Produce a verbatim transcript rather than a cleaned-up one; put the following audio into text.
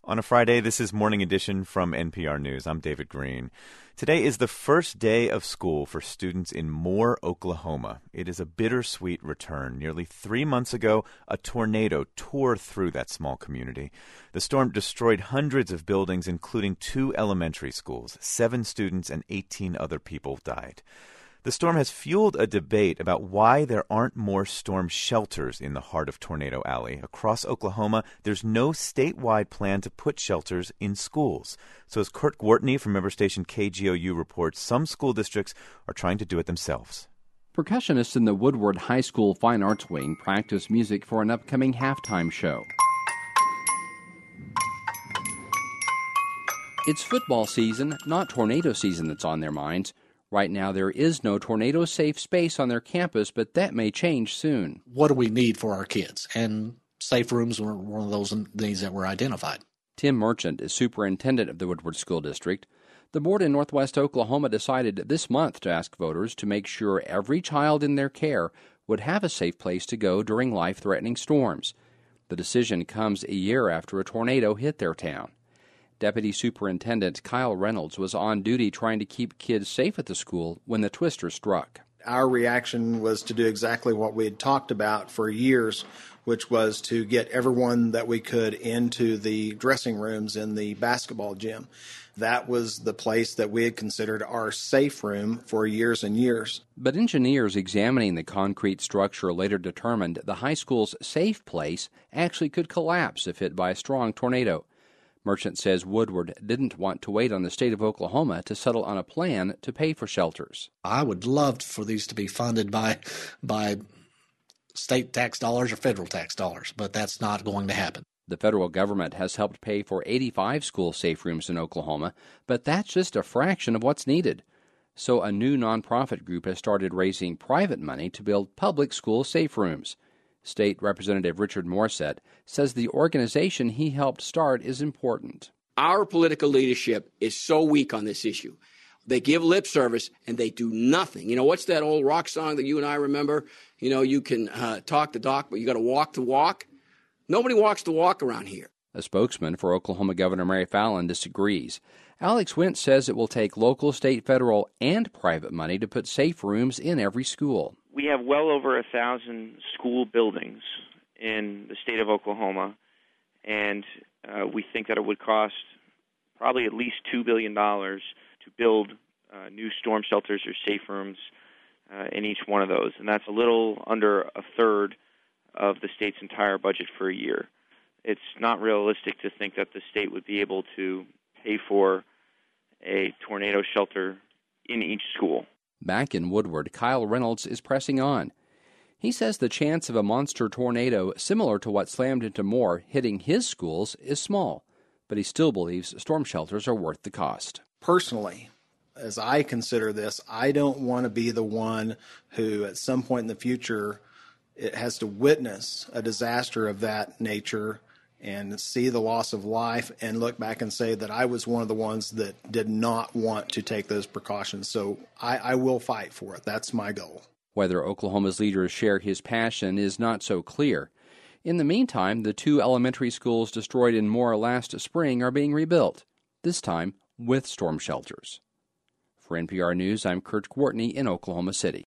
On a Friday, this is Morning Edition from N P R News. I'm David Green. Today is the first day of school for students in Moore, Oklahoma. It is a bittersweet return. Nearly three months ago, a tornado tore through that small community. The storm destroyed hundreds of buildings, including two elementary schools. Seven students and eighteen other people died. The storm has fueled a debate about why there aren't more storm shelters in the heart of Tornado Alley. Across Oklahoma, there's no statewide plan to put shelters in schools. So as Kurt Gwartney from member station K G O U reports, some school districts are trying to do it themselves. Percussionists in the Woodward High School Fine Arts Wing practice music for an upcoming halftime show. It's football season, not tornado season that's on their minds. Right now, there is no tornado-safe space on their campus, but that may change soon. What do we need for our kids? And safe rooms were one of those needs that were identified. Tim Merchant is superintendent of the Woodward School District. The board in Northwest Oklahoma decided this month to ask voters to make sure every child in their care would have a safe place to go during life-threatening storms. The decision comes a year after a tornado hit their town. Deputy Superintendent Kyle Reynolds was on duty trying to keep kids safe at the school when the twister struck. Our reaction was to do exactly what we had talked about for years, which was to get everyone that we could into the dressing rooms in the basketball gym. That was the place that we had considered our safe room for years and years. But engineers examining the concrete structure later determined the high school's safe place actually could collapse if hit by a strong tornado. Merchant says Woodward didn't want to wait on the state of Oklahoma to settle on a plan to pay for shelters. I would love for these to be funded by by state tax dollars or federal tax dollars, but that's not going to happen. The federal government has helped pay for eighty-five school safe rooms in Oklahoma, but that's just a fraction of what's needed. So a new nonprofit group has started raising private money to build public school safe rooms. State Representative Richard Morset says the organization he helped start is important. Our political leadership is so weak on this issue. They give lip service and they do nothing. You know, what's that old rock song that you and I remember? You know, you can uh, talk the talk, but you got to walk the walk. Nobody walks the walk around here. A spokesman for Oklahoma Governor Mary Fallin disagrees. Alex Wentz says it will take local, state, federal, and private money to put safe rooms in every school. We have well over a thousand school buildings in the state of Oklahoma, and uh, we think that it would cost probably at least two billion dollars to build uh, new storm shelters or safe rooms uh, in each one of those, and that's a little under a third of the state's entire budget for a year. It's not realistic to think that the state would be able to pay for a tornado shelter in each school. Back in Woodward, Kyle Reynolds is pressing on. He says the chance of a monster tornado similar to what slammed into Moore hitting his schools is small, but he still believes storm shelters are worth the cost. Personally, as I consider this, I don't want to be the one who at some point in the future it has to witness a disaster of that nature and see the loss of life and look back and say that I was one of the ones that did not want to take those precautions. So I, I will fight for it. That's my goal. Whether Oklahoma's leaders share his passion is not so clear. In the meantime, the two elementary schools destroyed in Moore last spring are being rebuilt, this time with storm shelters. For N P R News, I'm Kurt Gwartney in Oklahoma City.